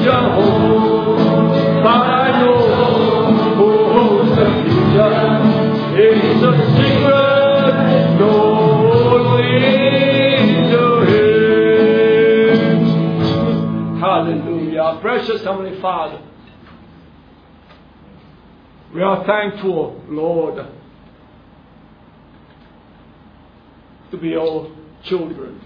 a hope, but I know who holds the future. It's a secret known only to Him. Hallelujah. Precious Heavenly Father, we are thankful, Lord, to be your children.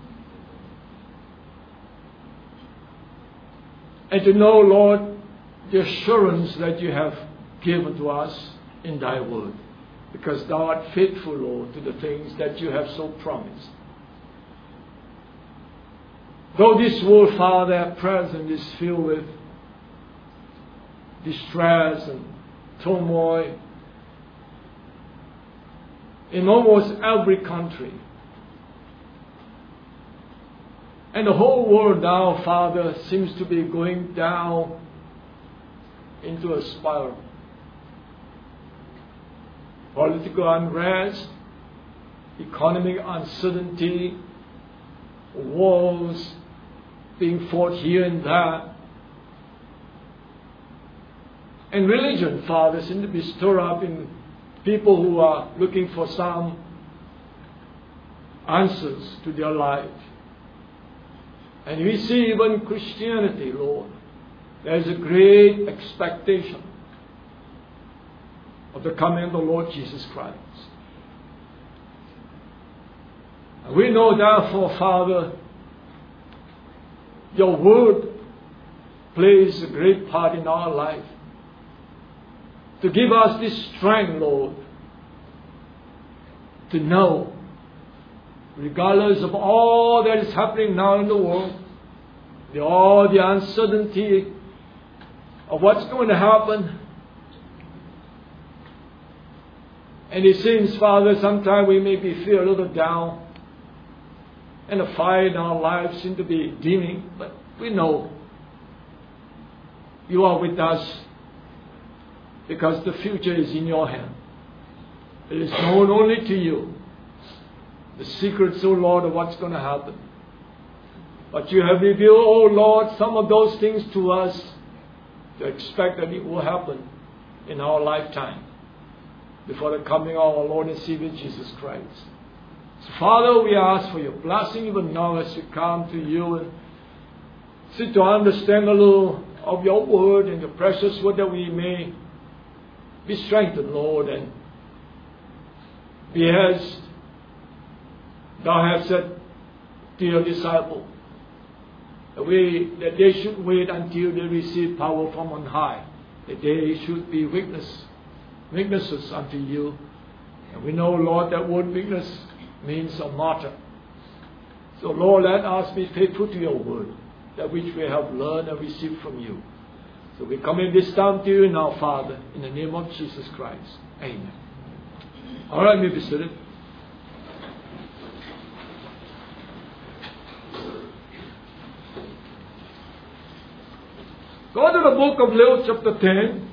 And to know, Lord, the assurance that you have given to us in thy word. Because thou art faithful, Lord, to the things that you have so promised. Though this world, Father, at present is filled with distress and turmoil in almost every country. And the whole world now, Father, seems to be going down into a spiral. Political unrest, economic uncertainty, wars being fought here and there. And religion, Father, seems to be stirred up in people who are looking for some answers to their life. And we see even Christianity, Lord, there is a great expectation of the coming of the Lord Jesus Christ. And we know therefore, Father, your word plays a great part in our life. To give us this strength, Lord, to know, regardless of all that is happening now in the world, all the uncertainty of what's going to happen. And it seems, Father, sometimes we may feel a little down, and the fire in our lives seems to be dimming, but we know you are with us because the future is in your hand. It is known only to you. The secrets, O Lord, of what's going to happen. But you have revealed, O Lord, some of those things to us to expect that it will happen in our lifetime before the coming of our Lord and Savior Jesus Christ. So, Father, we ask for your blessing even now as we come to you and seek to understand a little of your word and the precious word, that we may be strengthened, Lord, and be as thou hast said to your disciple, that they should wait until they receive power from on high, that they should be witnesses unto you. And we know, Lord, that word witness means a martyr. So, Lord, let us be faithful to your word, that which we have learned and received from you. So we come in this time to you now, Father, in the name of Jesus Christ. Amen. All right, may be seated. Go to the book of Luke chapter 10.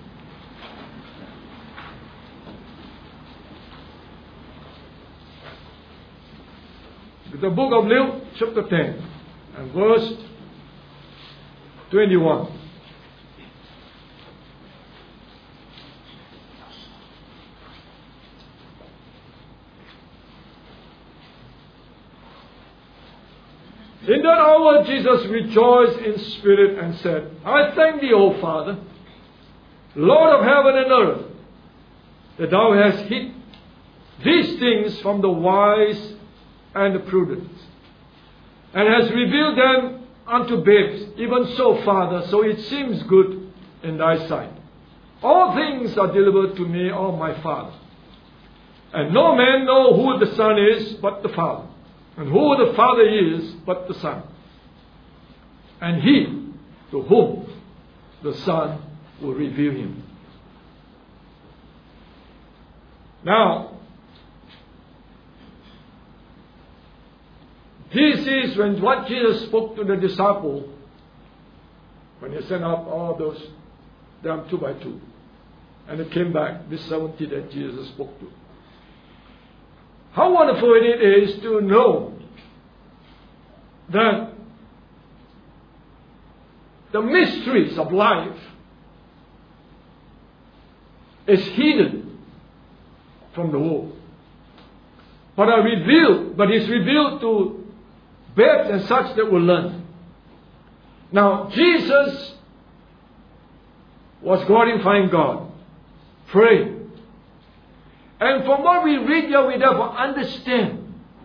The book of Luke chapter 10 and verse 21. In that hour Jesus rejoiced in spirit and said, I thank thee, O Father, Lord of heaven and earth, that thou hast hid these things from the wise and the prudent, and hast revealed them unto babes. Even so, Father, so it seems good in thy sight. All things are delivered to me of my Father. And no man know who the Son is but the Father, and who the Father is but the Son, and he to whom the Son will reveal him. Now, this is when what Jesus spoke to the disciple when he sent out all those them 2 by 2, and it came back, this 70 that Jesus spoke to. How wonderful it is to know that the mysteries of life is hidden from the world. But it's revealed to babes and such that will learn. Now, Jesus was glorifying God, praying. And from what we read here, we therefore understand.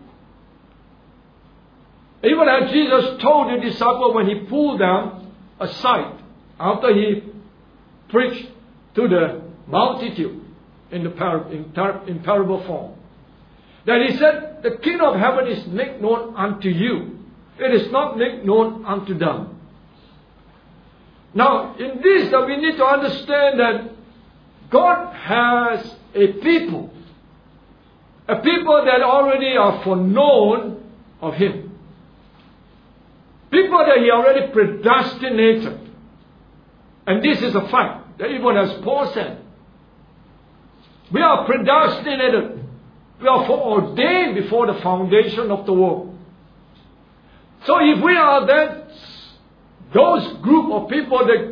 Even as Jesus told the disciple when he pulled them aside, after he preached to the multitude in parable form, that he said, the kingdom of heaven is made known unto you. It is not made known unto them. Now, in this, we need to understand that God has a people that already are foreknown of Him. People that He already predestinated. And this is a fact, that even as Paul said, we are predestinated. We are foreordained before the foundation of the world. So if we are those group of people that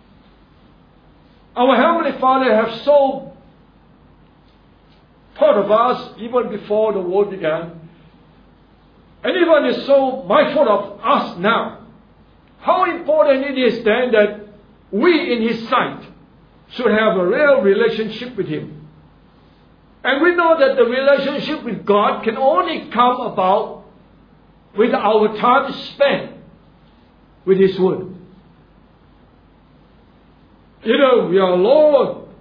our Heavenly Father has so thought of us even before the world began, and even is so mindful of us now, how important it is then that we in His sight should have a real relationship with Him. And we know that the relationship with God can only come about with our time spent with His Word. Either we are alone,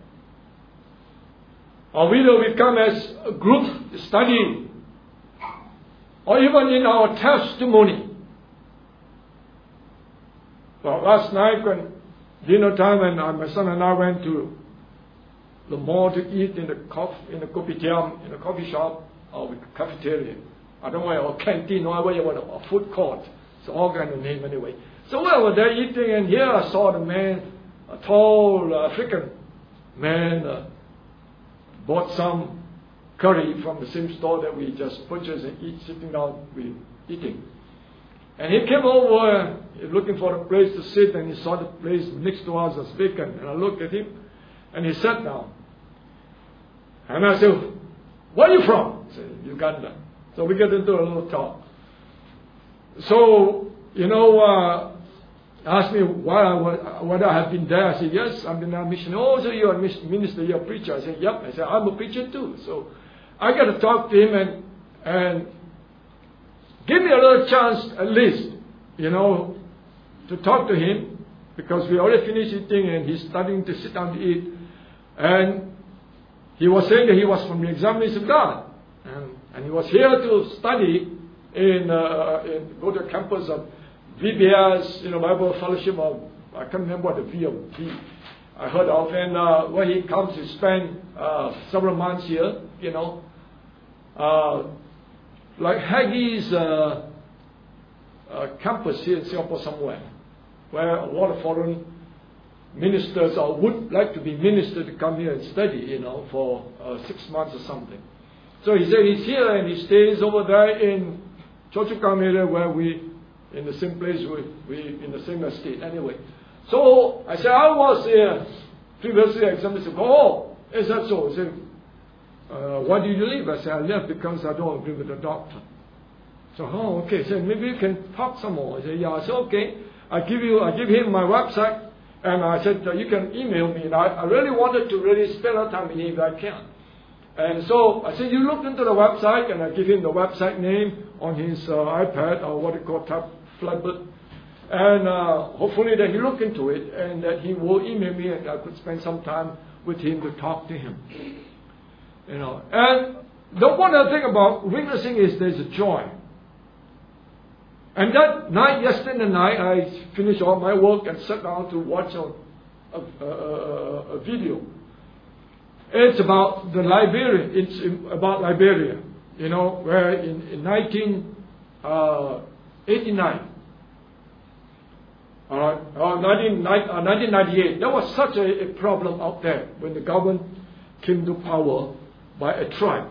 or either we come as a group studying, or even in our testimony. Well, last night when dinner time, and my son and I went to the mall to eat in the kopitiam, in the coffee shop, or cafeteria. I don't know, or canteen, or whatever, or food court. It's all kind of name anyway. So we were there eating, and here I saw the man, a tall African man, bought some curry from the same store that we just purchased and eat, sitting down, we eating. And he came over looking for a place to sit, and he saw the place next to us was vacant. And I looked at him, and he sat down. And I said, where are you from? He said, Uganda. So we get into a little talk. So, asked me whether I have been there. I said, yes, I've been a missionary. Oh, so you're a minister, you're a preacher. I said, yep. I said, I'm a preacher too. So I got to talk to him and give me a little chance at least, to talk to him, because we already finished eating and he's starting to sit down to eat. And he was saying that he was from the Assemblies of God. And he was here to study go to the campus of VBS, Bible Fellowship of, I can't remember what the V I heard of. And when he comes to spend several months here, like Haggie's campus here in Singapore somewhere, where a lot of foreign ministers or would like to be ministered to come here and study, for 6 months or something. So he said he's here and he stays over there in Choa Chu Kang area, where we in the same place, we in the same estate anyway. So I said, I was here previously at Assemblies of God. Oh, is that so? He said, why did you leave? I said, I left because I don't agree with the doctrine. So, okay. He said, maybe you can talk some more. I said, yeah. I said, okay. I give him my website, and I said, you can email me. And I really wanted to really spend a time with him if I can. And so I said, you look into the website, and I give him the website name on his iPad, or what you call tablet. And hopefully that he look into it, and that he will email me, and I could spend some time with him to talk to him. And the one other thing about witnessing is there's a joy. And that night, yesterday night, I finished all my work and sat down to watch a video. It's about the Liberia. It's about Liberia, where in 1989, 1998, there was such a problem out there when the government came to power by a tribe.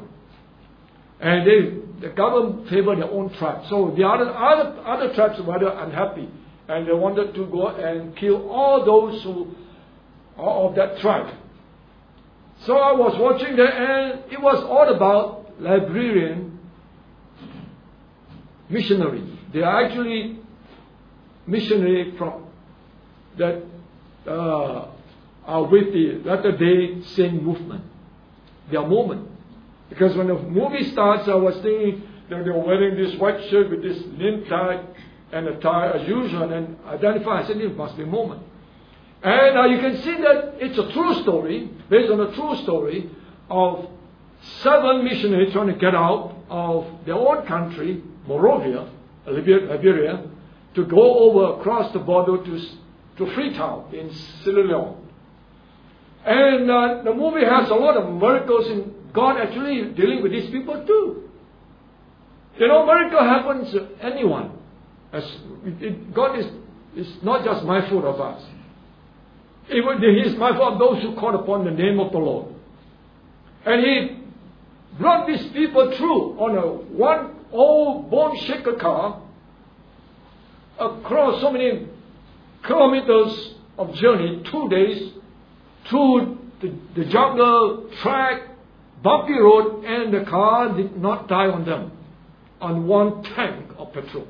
And the government favored their own tribe. So the other tribes were rather unhappy and they wanted to go and kill all those who are of that tribe. So I was watching that, and it was all about Liberian missionaries. They are actually missionaries from that are with the Latter-day Saint movement. They are Mormon. Because when the movie starts, I was thinking that they were wearing this white shirt with this linen tie and a tie as usual, and identify. I said, it must be Mormon. And you can see that it's a true story, based on a true story of 7 missionaries trying to get out of their own country, Monrovia, Liberia, to go over across the border to Freetown in Sierra Leone. And the movie has a lot of miracles, in God actually dealing with these people too. You know, miracle happens to anyone. God is not just mindful of us. He is mindful of those who call upon the name of the Lord. And He brought these people through on a one old bone shaker car across so many kilometers of journey, 2 days, through the jungle, track, bumpy road, and the car did not die on them, on 1 tank of petrol.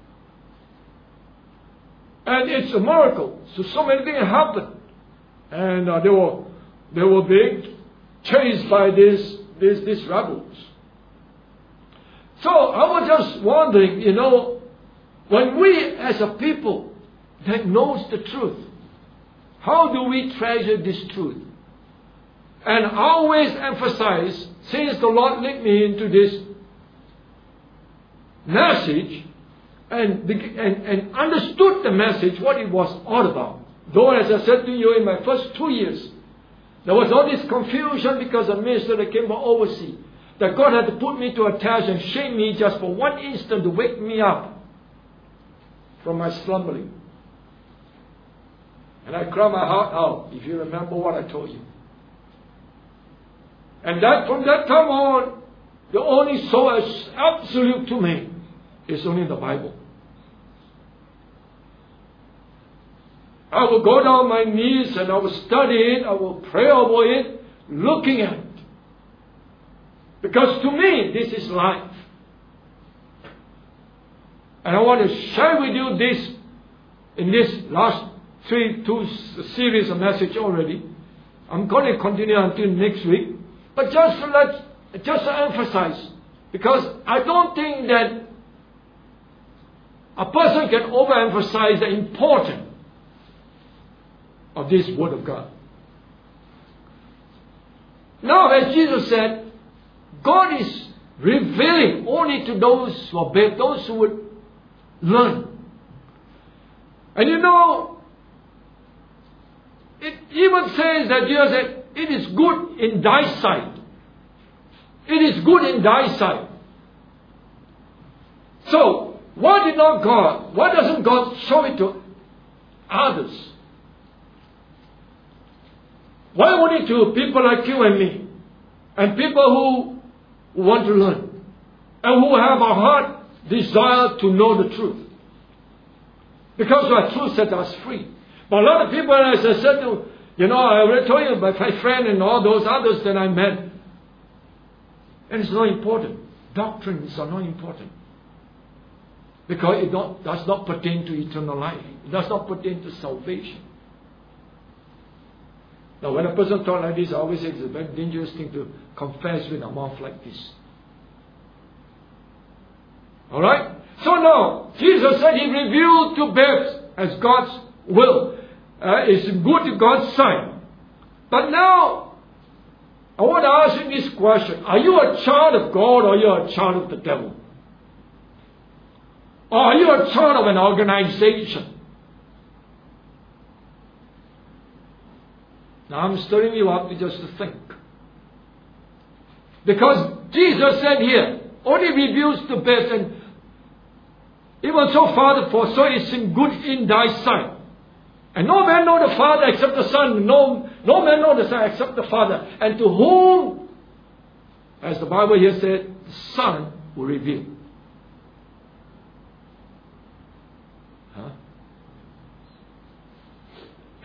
And it's a miracle. So many things happened. And they were being chased by these rebels. So I was just wondering, you know, when we as a people that knows the truth, how do we treasure this truth? And I always emphasize, since the Lord led me into this message and understood the message, what it was all about. Though, as I said to you, in my first 2 years, there was all this confusion because a minister that came from overseas, that God had to put me to a task and shake me just for 1 instant to wake me up from my slumbering. And I cried my heart out, if you remember what I told you. And that from that time on, the only source absolute to me is only the Bible. I will go down on my knees and I will study it, I will pray over it, looking at it. Because to me, this is life. And I want to share with you this, in this last two series of message already. I'm going to continue until next week. But just to emphasize, because I don't think that a person can overemphasize the importance of this Word of God. Now, as Jesus said, God is revealing only to those who obey, those who would learn. And you know, it even says that Jesus said, it is good in thy sight. It is good in thy sight. So, why doesn't God show it to others? Why only to people like you and me? And people who want to learn. And who have a heart desire to know the truth. Because our truth sets us free. But a lot of people, as I said to, I already told you about my friend and all those others that I met. And it's not important. Doctrines are not important. Because it does not pertain to eternal life. It does not pertain to salvation. Now, when a person talks like this, I always say it's a very dangerous thing to confess with a mouth like this. Alright? So now, Jesus said He revealed to babes as God's will. It's good to God's sight. But now, I want to ask you this question. Are you a child of God or are you a child of the devil? Or are you a child of an organization? Now I'm stirring you up just to think. Because Jesus said here, only reveals the best, and even so Father, for so is in good in thy sight. And no man know the Father except the Son. No man know the Son except the Father. And to whom, as the Bible here said, the Son will reveal.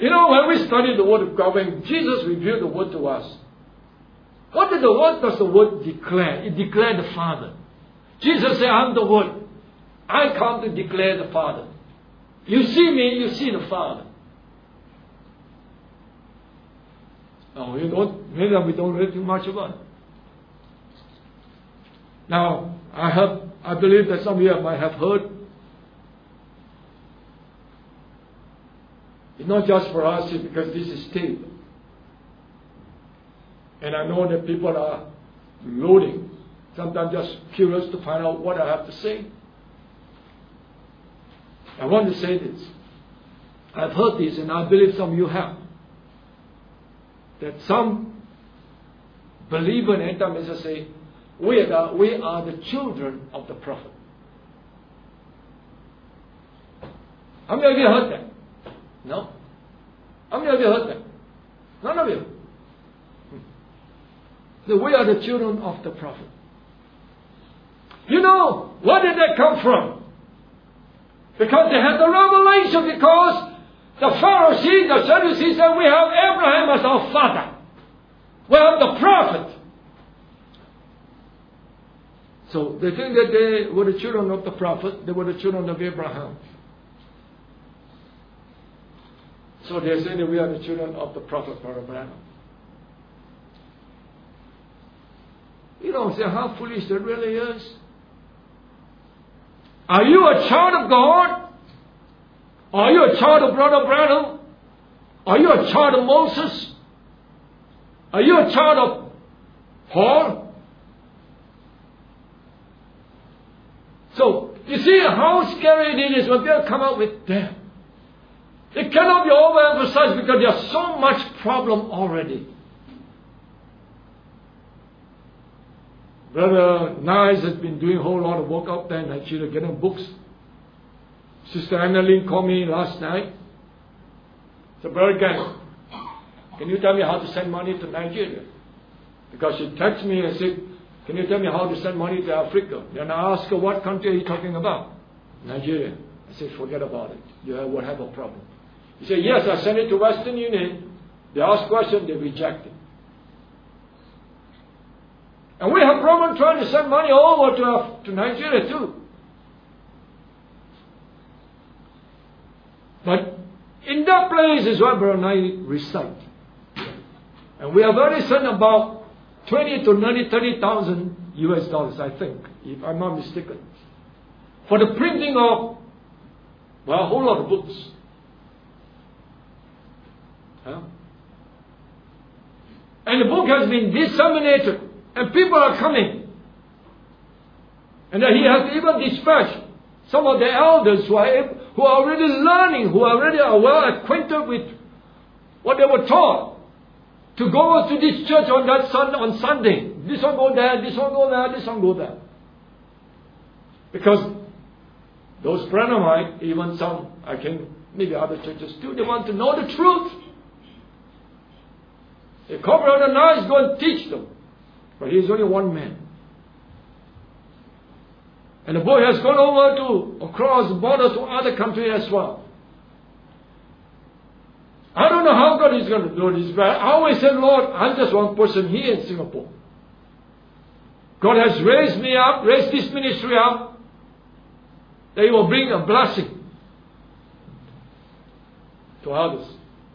You know, when we study the Word of God, when Jesus revealed the Word to us, what does the Word declare? It declared the Father. Jesus said, I'm the Word. I come to declare the Father. You see me, you see the Father. No, you don't, maybe we don't read too much about it. Now, I believe that some of you might have heard. It's not just for us, it's because this is taped. And I know that people are loading, sometimes just curious to find out what I have to say. I want to say this. I've heard this, and I believe some of you have. That some believer in end-time say, we are the children of the prophet. How many of you heard that? No? How many of you heard that? None of you. So we are the children of the prophet. You know, where did that come from? Because they had the revelation, because the Pharisees, the Sadducees said, we have Abraham as our father. We have the prophet. So they think that they were the children of the prophet, they were the children of Abraham. So they say that we are the children of the prophet, Brother Branham. You don't say how foolish that really is. Are you a child of God? Are you a child of Brother Branham? Are you a child of Moses? Are you a child of Paul? So, you see how scary it is when people come out with that. It cannot be overemphasized because there's so much problem already. Brother Nice has been doing a whole lot of work out there in Nigeria, getting books. Sister Annalyn called me last night. So, Brother Gang, can you tell me how to send money to Nigeria? Because she texted me and said, can you tell me how to send money to Africa? Then I asked her, what country are you talking about? Nigeria. I said, forget about it. You will have a problem. He said, yes, I sent it to Western Union. They ask questions, they reject it. And we have problem trying to send money over to Nigeria too. But in that place is where Brother Nai reside. And we have already sent about 20 to 30,000 US dollars, I think, if I'm not mistaken, for the printing of, well, a whole lot of books. Huh? And the book has been disseminated, and people are coming. And then he has even dispatched some of the elders who are already learning, who already are well acquainted with what they were taught, to go to this church on Sunday. This one go there, this one go there, this one go there. Because those Branhamite, even some, I think, maybe other churches too, they want to know the truth. They come Brother Nice, go and teach them. But he is only one man. And the boy has gone over across the border to other countries as well. I don't know how God is going to do this, but I always said, Lord, I'm just one person here in Singapore. God has raised me up, raised this ministry up, that He will bring a blessing to others.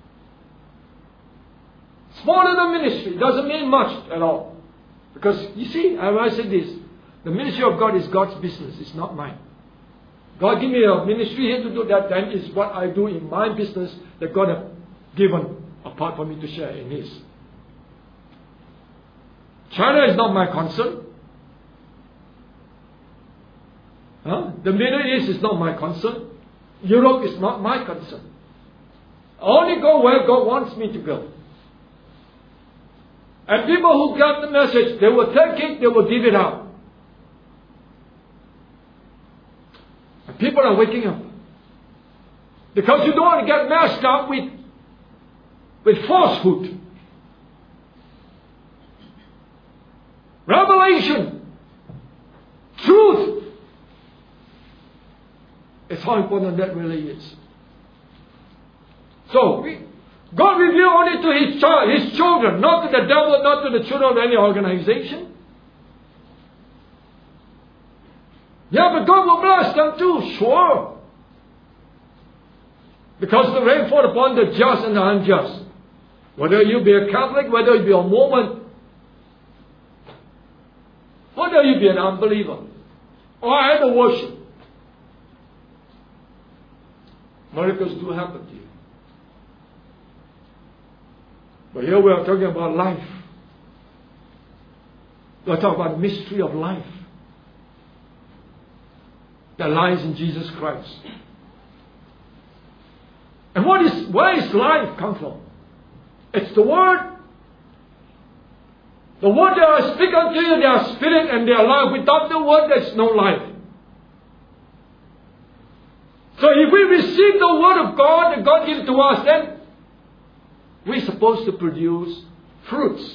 Small little ministry doesn't mean much at all. Because, you see, I said this, the ministry of God is God's business, it's not mine. God give me a ministry here to do that, then is what I do in my business that God has given a part for me to share in His. China is not my concern. The Middle East is not my concern. Europe is not my concern. I only go where God wants me to go. And people who get the message, they will take it, they will give it out. And people are waking up. Because you don't want to get messed up with falsehood. Revelation. Truth. It's how important that really is. So, God revealed only to His children, not to the devil, not to the children of any organization. Yeah, but God will bless them too, sure. Because the rain fall upon the just and the unjust. Whether you be a Catholic, whether you be a Mormon, whether you be an unbeliever, or either worship. Miracles do happen to you. But here we are talking about life. We are talking about the mystery of life that lies in Jesus Christ. And where is life come from? It's the Word. The Word that I speak unto you, they are spirit and they are life. Without the Word, there is no life. So if we receive the Word of God that God gives to us, then we're supposed to produce fruits.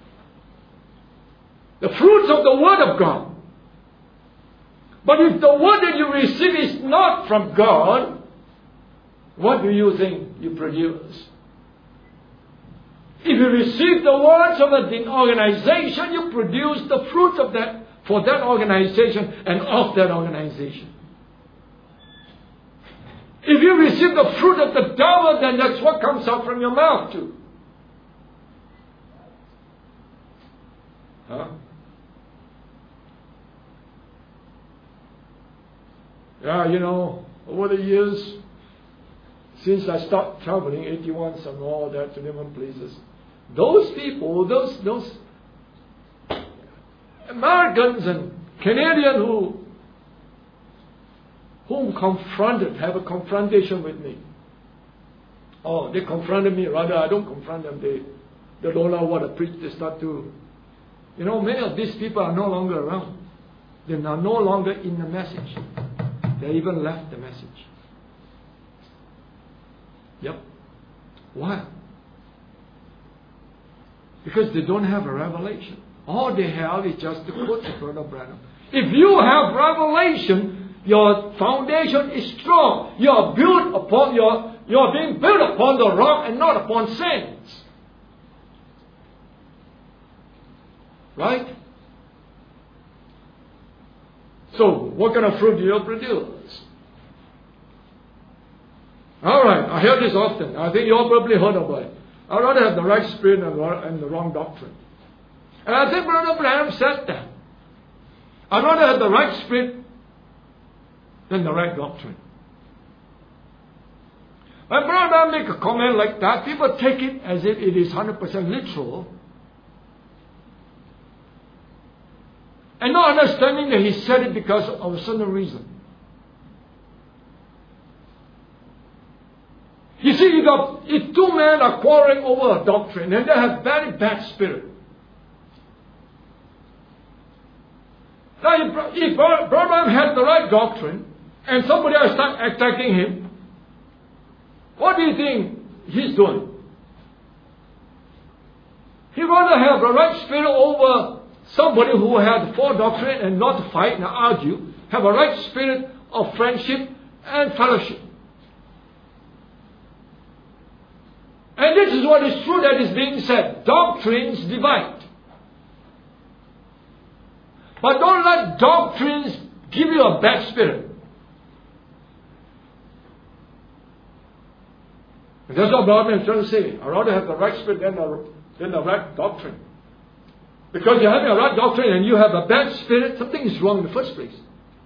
The fruits of the Word of God. But if the Word that you receive is not from God, what do you think you produce? If you receive the words of an organization, you produce the fruits of that for that organization and of that organization. If you receive the fruit of the devil, then that's what comes out from your mouth too. Huh? Yeah, you know, over the years, since I stopped traveling 81 and all that to different places, those people, those Americans and Canadians whom have a confrontation with me. Oh, they confronted me. Rather, I don't confront them. They don't know what I preach. They start to, you know, many of these people are no longer around. They are no longer in the message. They even left the message. Yep. Why? Because they don't have a revelation. All they have is just the quotes of Brother Branham. If you have revelation, your foundation is strong. You're being built upon the rock and not upon sands. Right? So, what kind of fruit do you produce? Alright, I hear this often. I think you all probably heard about it. I'd rather have the right spirit and the wrong doctrine. And I think Brother Branham said that. I'd rather have the right spirit than the right doctrine. When Brother Branham make a comment like that, people take it as if it is 100% literal. And not understanding that he said it because of a certain reason. You see, if two men are quarreling over a doctrine and they have very bad spirit. Now, if Brother Branham had the right doctrine and somebody else starts attacking him, what do you think he's doing? He'd rather have the right spirit over somebody who had poor doctrine and not fight and argue, have a right spirit of friendship and fellowship. And this is what is true that is being said. Doctrines divide. But don't let doctrines give you a bad spirit. And that's what Brother is trying to say. I'd rather have the right spirit than the right doctrine. Because you're having a right doctrine and you have a bad spirit, something is wrong in the first place.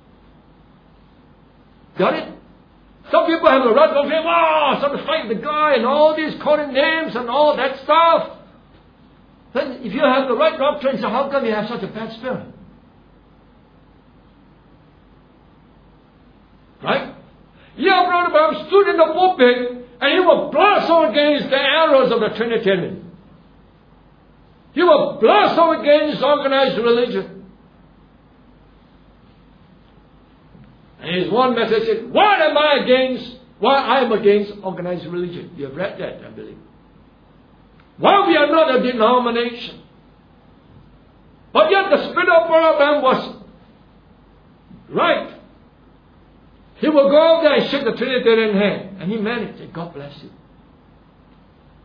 Got it? Some people have a right doctrine, start to fight the guy and all these calling names and all that stuff. Then if you have the right doctrine, so how come you have such a bad spirit? Right? Yeah, Brother Branham stood in the pulpit and he will blast against the arrows of the Trinitarian. He will blast against organized religion. And his one message said, why I am against organized religion. You have read that, I believe. Why we are not a denomination. But yet the spirit of Brother Branham was right. He will go out there and shake the Trinitarian hand. And he managed it. God bless you.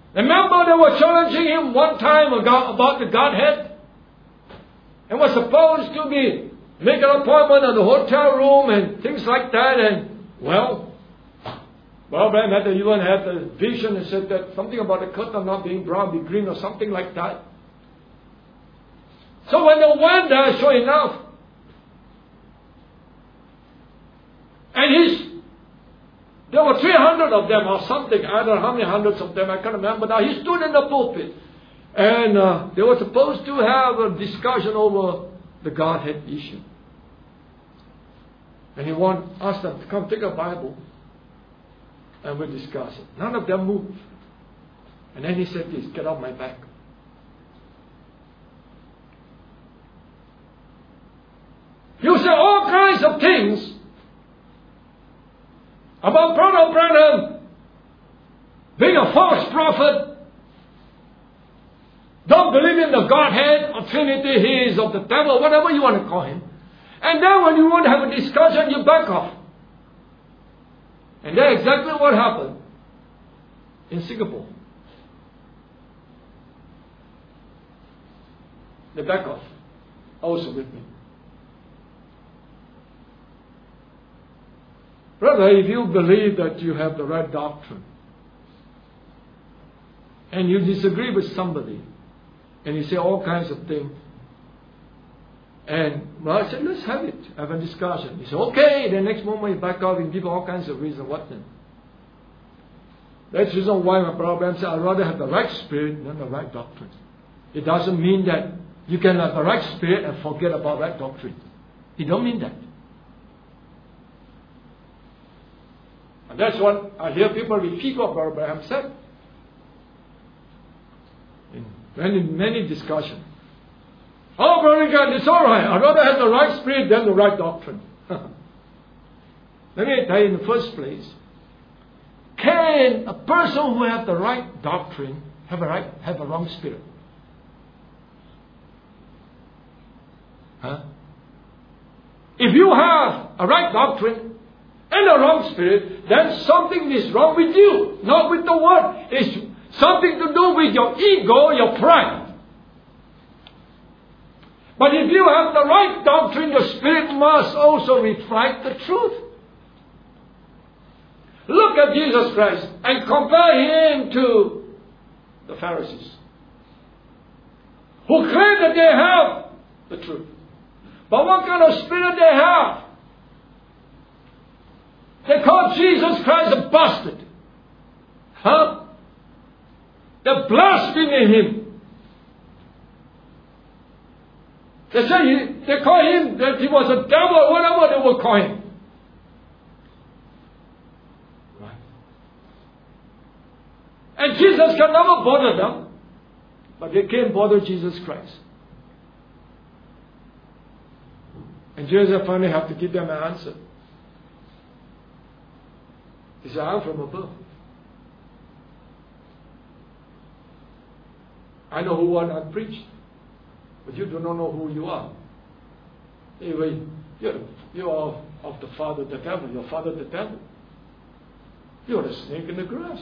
Remember they were challenging him one time about the Godhead? And was supposed to be make an appointment at the hotel room and things like that. And, well, Branham had even had a vision and said that something about the curtain not being brown, be green or something like that. So when they went there, sure enough, and there were 300 of them or something. I don't know how many hundreds of them. I can't remember now. He stood in the pulpit. And they were supposed to have a discussion over the Godhead issue. And he asked them to come take a Bible and we'll discuss it. None of them moved. And then he said this, get off my back. You say all kinds of things about Brother Branham being a false prophet, don't believe in the Godhead or Trinity, he is of the devil, whatever you want to call him. And then when you want to have a discussion, you back off. And that's exactly what happened in Singapore. They back off. Also with me. Brother, if you believe that you have the right doctrine and you disagree with somebody and you say all kinds of things, and well, I said, let's have it, have a discussion. He said, okay. The next moment you back off and give all kinds of reasons. What then? That's the reason why my brother Branham said, I'd rather have the right spirit than the right doctrine. It doesn't mean that you can have the right spirit and forget about right doctrine. It don't mean that. And that's what I hear people repeat what Brother Branham said in many discussions. Oh, Brother God, it's all right. I'd rather have the right spirit than the right doctrine. Let me tell you in the first place, can a person who has the right doctrine have a wrong spirit? Huh? If you have a right doctrine and a wrong spirit, then something is wrong with you, not with the word. It's something to do with your ego, your pride. But if you have the right doctrine, the spirit must also reflect the truth. Look at Jesus Christ and compare him to the Pharisees, who claim that they have the truth. But what kind of spirit they have? They call Jesus Christ a bastard. Huh? They're blaspheming him. They call him that he was a devil or whatever they will call him. Right. And Jesus can never bother them, but they can't bother Jesus Christ. And Jesus finally have to give them an answer. He said, I'm from above. I know who I preached. But you do not know who you are. Anyway, you're of the father, the devil. Your father, the devil. You're a snake in the grass.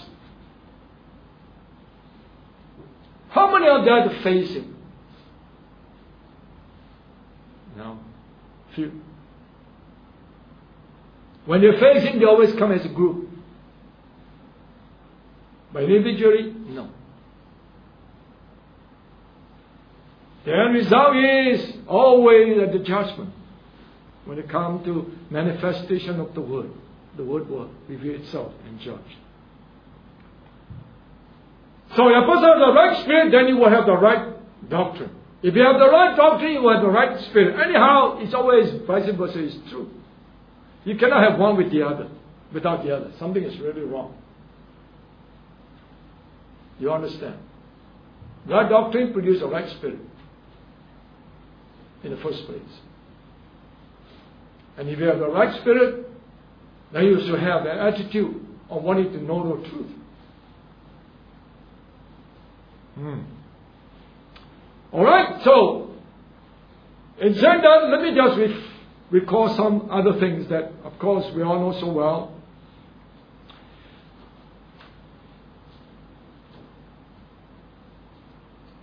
How many are there to face him? No. Few. When they face him, they always come as a group. But individually, no. The end result is always at the judgment. When it comes to manifestation of the word will reveal itself and judge. So if a person has the right spirit, then you will have the right doctrine. If you have the right doctrine, you will have the right spirit. Anyhow, it's always vice versa is true. You cannot have one with the other, without the other. Something is really wrong. You understand? Right doctrine produces a right spirit. In the first place. And if you have the right spirit, then you should have the attitude of wanting to know the truth. Alright, so in saying that, let me just recall some other things that, of course, we all know so well.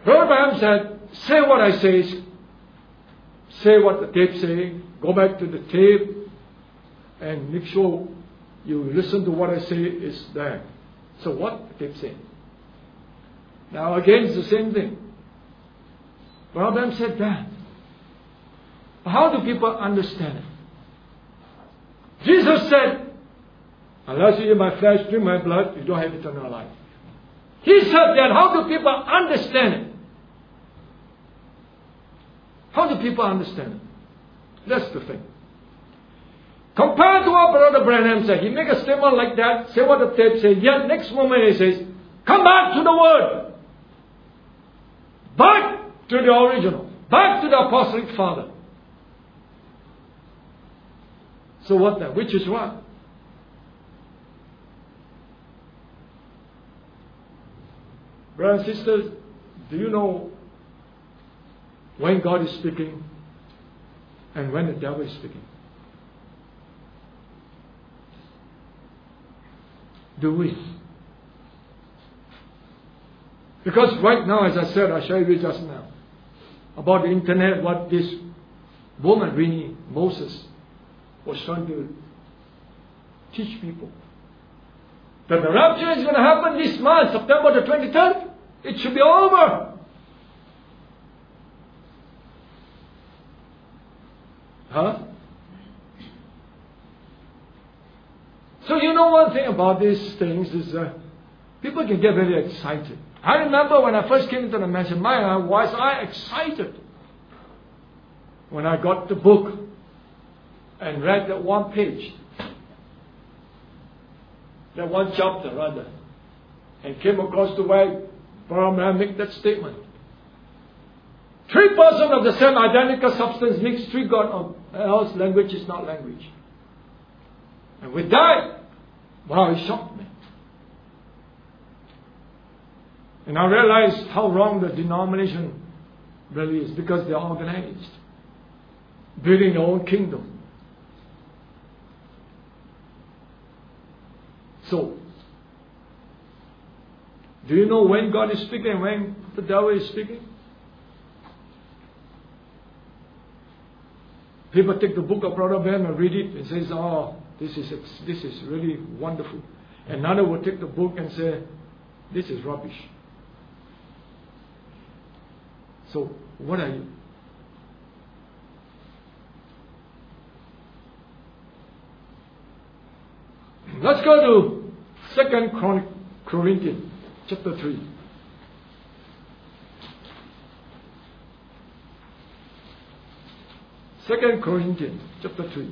Brother Branham said, say what I say. Say what the tape say. Go back to the tape and make sure you listen to what I say is there. So what the tape say? Now again, it's the same thing. Brother Branham said that. How do people understand it? Jesus said, unless you eat my flesh, drink my blood, you don't have eternal life. He said that. How do people understand it? How do people understand it? That's the thing. Compared to what Brother Branham said, he make a statement like that, say what the tape says, yet next moment he says, come back to the Word. Back to the original. Back to the Apostolic Father. So what then? Which is what? Brothers and sisters, do you know when God is speaking and when the devil is speaking? Do we? Because right now, as I said, I shared with you just now, about the internet, what this woman, Winnie Moses, was trying to teach people. That the rapture is going to happen this month, September the 23rd. It should be over. Huh? So you know one thing about these things is people can get very excited. I remember when I first came into the message, was I excited when I got the book and read that one page, that one chapter rather, and came across the way Brahma make that statement. 3% of the same identical substance makes 3 God, else language is not language. And with that, wow, it shocked me. And I realized how wrong the denomination really is, because they're organized, building their own kingdom. So, do you know when God is speaking and when the devil is speaking? People take the book of Brother Branham and read it and says, oh, this is really wonderful. Another will take the book and say, this is rubbish. So, what are you? Let's go to 2 Corinthians chapter 3. Second Corinthians chapter 3.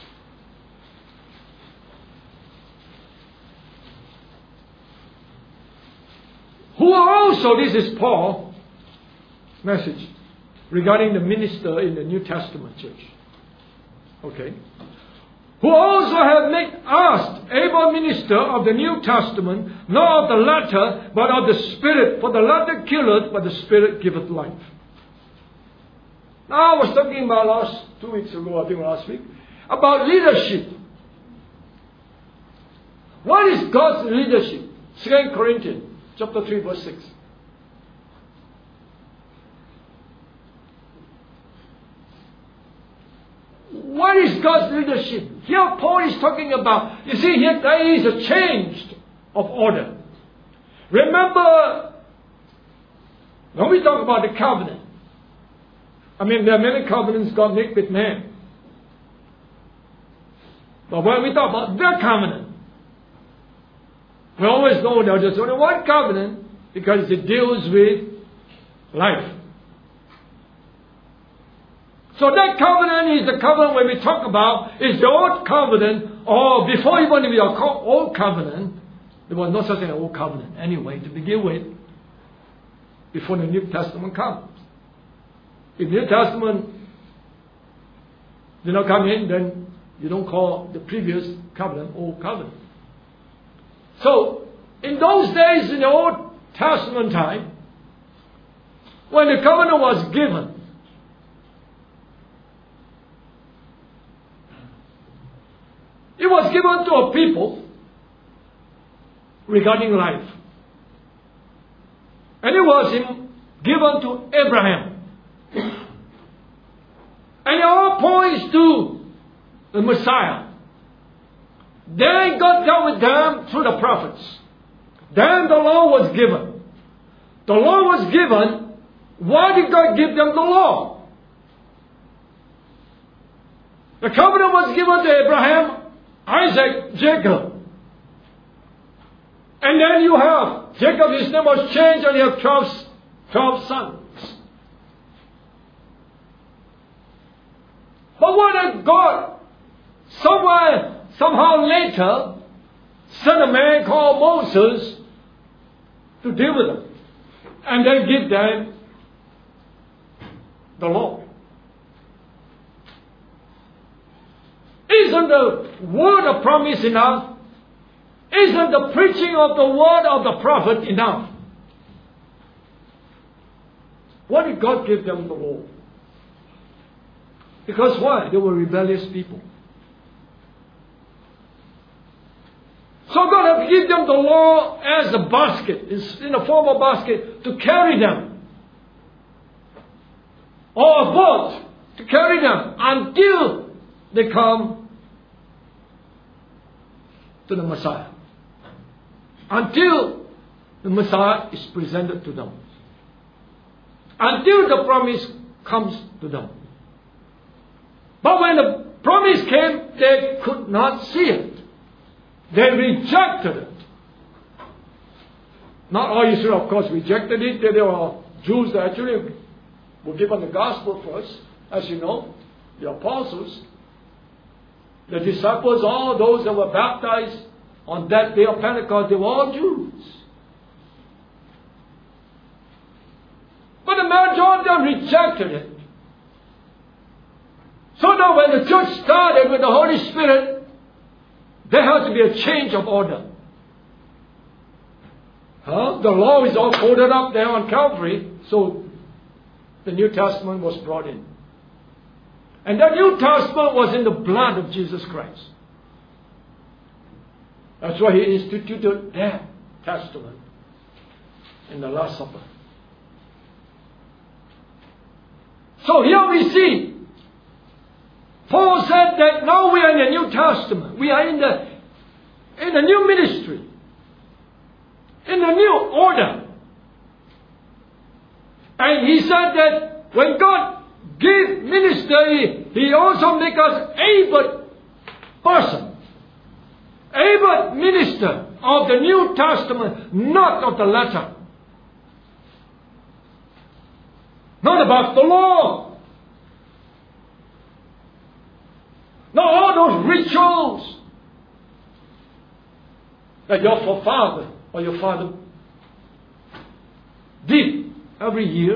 Who also, this is Paul's message regarding the minister in the New Testament church. Okay. Who also have made us able minister of the New Testament, not of the letter, but of the Spirit. For the letter killeth, but the Spirit giveth life. Now I was talking about 2 weeks ago, I think last week, about leadership. What is God's leadership? 2 Corinthians chapter 3 verse 6. What is God's leadership? Here Paul is talking about, you see, here there is a change of order. Remember, when we talk about the covenant, there are many covenants God made with man. But when we talk about the covenant, we always know there's only one covenant because it deals with life. So that covenant is the covenant when we talk about is the old covenant, or before even we are called old covenant, there was no such thing as old covenant anyway to begin with, before the New Testament comes. If the New Testament did not come in, then you don't call the previous covenant old covenant. So, in those days in the Old Testament time, when the covenant was given, it was given to a people regarding life. And it was in given to Abraham. And it all points to the Messiah. Then God dealt with them through the prophets. Then the law was given. The law was given. Why did God give them the law? The covenant was given to Abraham, Isaac, Jacob. And then you have Jacob, his name was changed, and you have 12 sons. But why did God somehow later send a man called Moses to deal with them and then give them the law? Isn't the word of promise enough? Isn't the preaching of the word of the prophet enough? Why did God give them the law? Because why? They were rebellious people. So God had given them the law as a basket, in a form of basket, to carry them. Or a boat to carry them until they come to the Messiah. Until the Messiah is presented to them. Until the promise comes to them. But when the promise came, they could not see it. They rejected it. Not all Israel, of course, rejected it. There were Jews that actually were given the gospel first, as you know, the apostles. The disciples, all those that were baptized on that day of Pentecost, they were all Jews. But the majority of them rejected it. So now when the church started with the Holy Spirit, there has to be a change of order. The law is all folded up there on Calvary, so the New Testament was brought in. And the New Testament was in the blood of Jesus Christ. That's why He instituted that testament in the Last Supper. So here we see, Paul said that now we are in the New Testament. We are in the new ministry. In the new order. And he said that when God gave ministry, He also make us able person. Able minister of the New Testament, not of the letter. Not about the law. Not all those rituals that your forefather or your father did every year,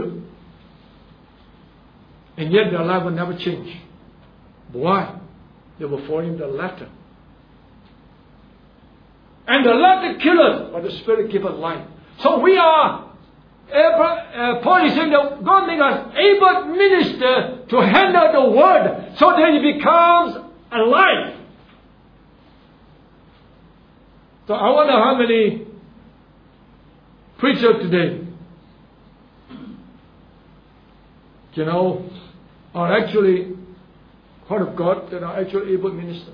and yet their life will never change. Why? They were following the letter. And the letter killeth, but the Spirit giveth life. So we are, Paul is saying that God made us able minister to handle the word so that it becomes alive. So I wonder how many preachers today, are actually heart of God, that are actually able ministers.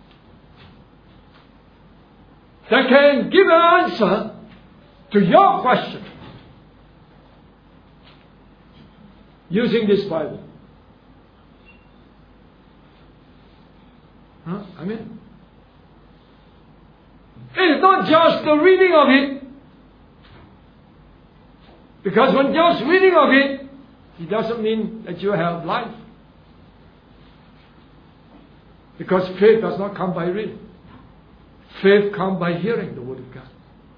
That can give an answer to your question using this Bible. Amen. It's not just the reading of it. Because when just reading of it, it doesn't mean that you have life. Because faith does not come by reading. Faith comes by hearing the Word of God.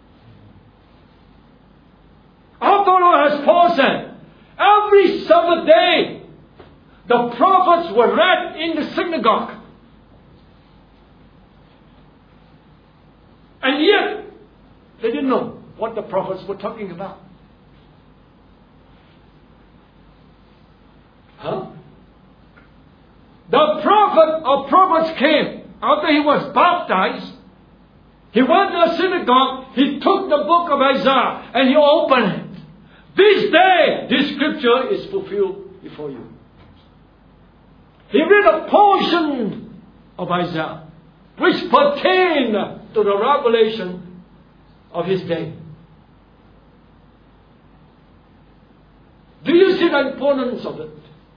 After all, as Paul said, every Sabbath day, the prophets were read in the synagogue. And yet, they didn't know what the prophets were talking about. The prophet or prophets came after he was baptized. He went to the synagogue, he took the book of Isaiah and he opened it. This day, this scripture is fulfilled before you. He read a portion of Isaiah, which pertained to the revelation of his day. Do you see the importance of it?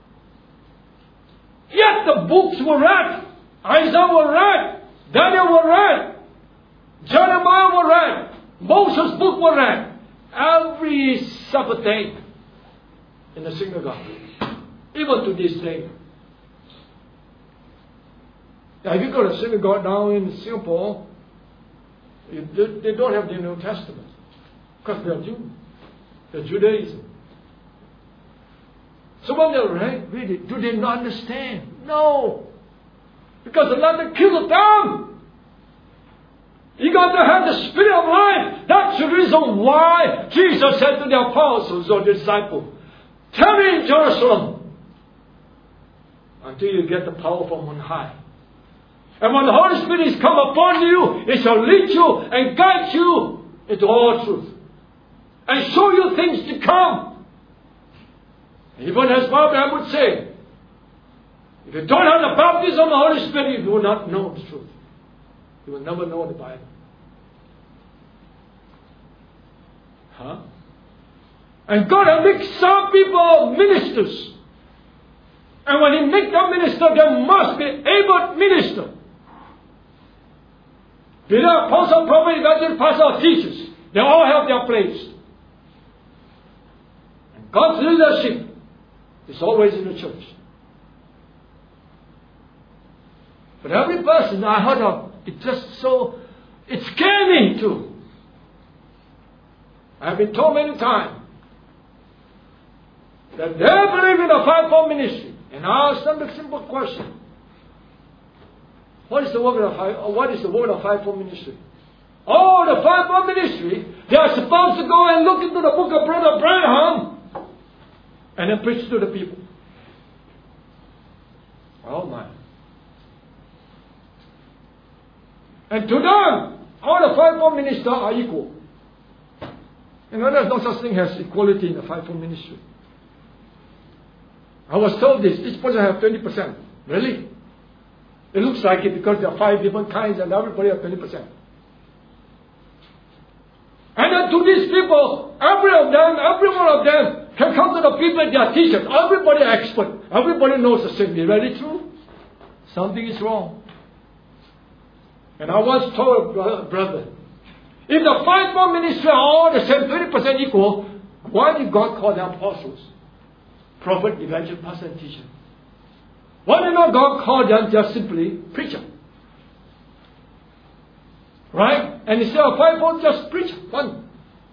Yet the books were read. Isaiah were read. Daniel were read. Jeremiah were read. Moses' book were read. Every Sabbath day in the synagogue. Even to this day. Now, if you go to a synagogue now in Singapore, they don't have the New Testament. Because they are Jews. They're Judaism. So when they read it, do they not understand? No. Because the Lord killed them. You got to have the Spirit of life. That's the reason why Jesus said to the apostles or disciples, tarry in Jerusalem until you get the power from on high. And when the Holy Spirit is come upon you, it shall lead you and guide you into all truth. And show you things to come. Even as Abraham would say, if you don't have the baptism of the Holy Spirit, you will not know the truth. You will never know the Bible. Huh? And God has made some people ministers. And when He makes them minister, they must be able to minister. Peter, apostle, prophet, evangelist, pastor, teachers. They all have their place. And God's leadership is always in the church. But every person I heard of, it scared me too. I have been told many times that they believe in the fivefold ministry. And I ask them the simple question. What is the word of fivefold ministry? Oh, the fivefold ministry, they are supposed to go and look into the book of Brother Branham and then preach to the people. Oh my. And to them, all the fivefold ministers are equal. You know, there's no such thing as equality in the fivefold ministry. I was told this. Each person has 20%. Really? It looks like it because there are 5 different kinds and everybody has 20%. And then to these people, every one of them can come to the people they are teachers. Everybody is expert. Everybody knows the same. Is that true? Something is wrong. And I once told a brother, if the fivefold ministry are all the same, 20% equal, why did God call them apostles? Prophet, evangelist, pastor, and teacher. Why did not God call them just simply preacher? Right? And instead of fivefold, just preacher. One.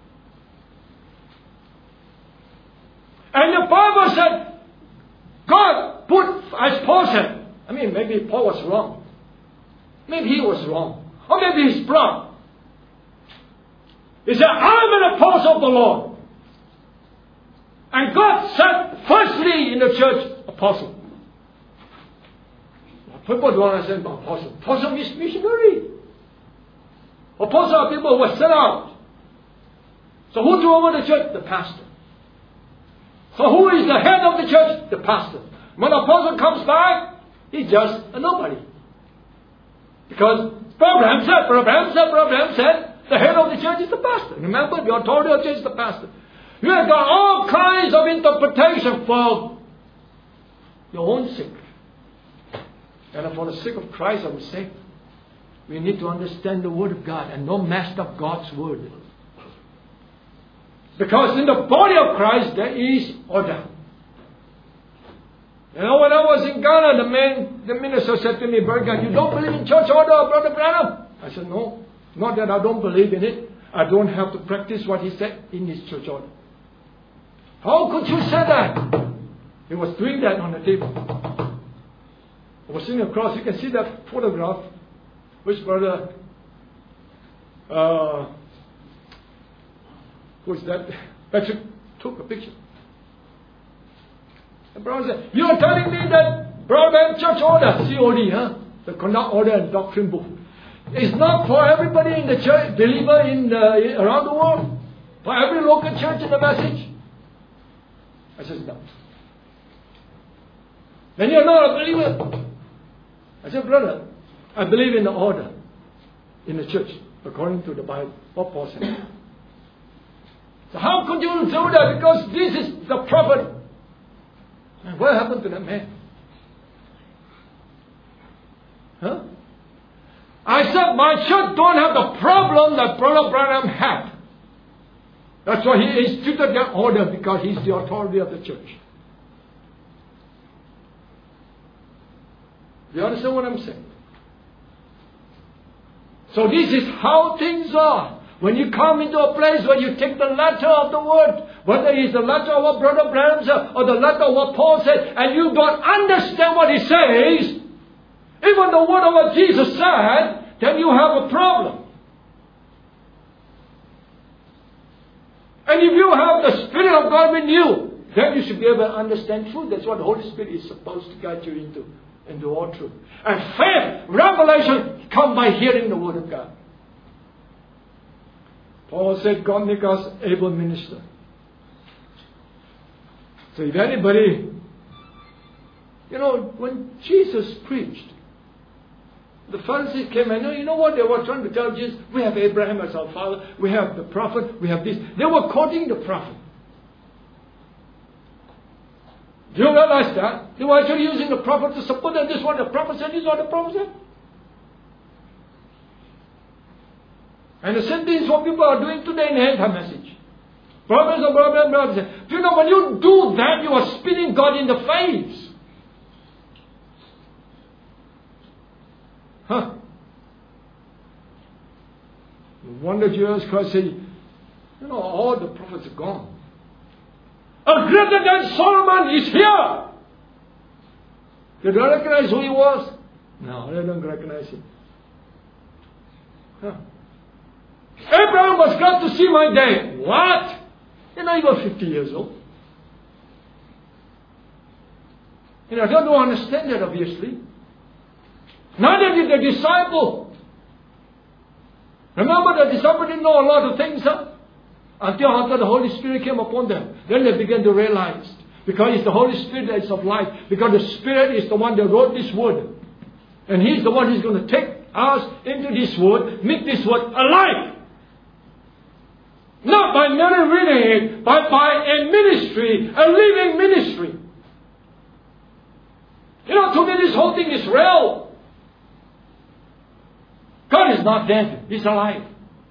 And the Bible said, God put, as Paul said, I mean, maybe Paul was wrong. Maybe he was wrong. Or maybe he's proud. He said, I'm an apostle of the Lord. And God said, firstly in the church, apostle. People don't understand about apostle. Apostle means missionary. Apostle are people who were sent out. So who took over the church? The pastor. So who is the head of the church? The pastor. When the apostle comes back, he's just a nobody. Because Abraham said, the head of the church is the pastor. Remember, the authority of the church is the pastor. You have got all kinds of interpretation for your own sake. And for the sake of Christ, I would say, we need to understand the Word of God and not mess up God's Word. Because in the body of Christ, there is order. You know, when I was in Ghana, the minister said to me, Brother, you don't believe in church order, Brother Branham? I said, no, not that I don't believe in it. I don't have to practice what he said in his church order. How could you say that? He was doing that on the table. I was sitting across. You can see that photograph, which brother, who is that? Patrick took a picture. The brother said, you are telling me that Brahman church order, COD, the Conduct Order and Doctrine book, is not for everybody in the church, believer around the world, for every local church in the message. I said, no. Then you're not a believer. I said, brother, I believe in the order in the church, according to the Bible. What Paul said. So how could you do that? Because this is the prophet. And what happened to that man? Huh? I said, my church don't have the problem that Brother Branham had. That's why he instituted that order, because he's the authority of the church. You understand what I'm saying? So this is how things are. When you come into a place where you take the letter of the word, whether it's the letter of what Brother Branham said or the letter of what Paul said, and you don't understand what he says, even the word of what Jesus said, then you have a problem. And if you have the Spirit of God in you, then you should be able to understand truth. That's what the Holy Spirit is supposed to guide you into all truth. And faith, revelation, come by hearing the Word of God. Paul said, God make us able minister. So if anybody, when Jesus preached, the Pharisees came and you know what they were trying to tell Jesus? We have Abraham as our father. We have the prophet. We have this. They were quoting the prophet. Do you realize that? They were actually using the prophet to support that this is what the prophet said, this is what the prophet said. And the same thing is what people are doing today in the end time message. Prophets and prophets. Do you know, when you do that, you are spitting God in the face. Huh? No wonder Jesus Christ said, all the prophets are gone. A greater than Solomon is here. Did they recognize who he was? No, they don't recognize him. Huh? Abraham was glad to see my day. What? He was 50 years old. They don't understand that, obviously. Neither did the disciple. Remember, the disciple didn't know a lot of things, until after the Holy Spirit came upon them. Then they began to realize. Because it's the Holy Spirit that is of life. Because the Spirit is the one that wrote this word. And He's the one who's going to take us into this word, make this word alive. Not by merely reading it, but by a ministry, a living ministry. To me this whole thing is real. God is not dead. He's alive.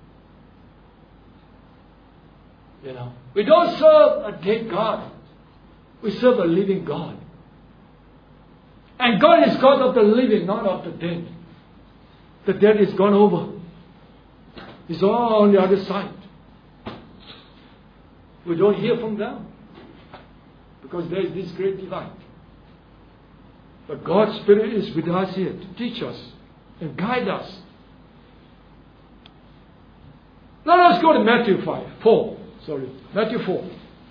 We don't serve a dead God. We serve a living God. And God is God of the living, not of the dead. The dead is gone over. He's all on the other side. We don't hear from them. Because there is this great divide. But God's Spirit is with us here to teach us and guide us. Now let's go to Matthew 4. Matthew 4.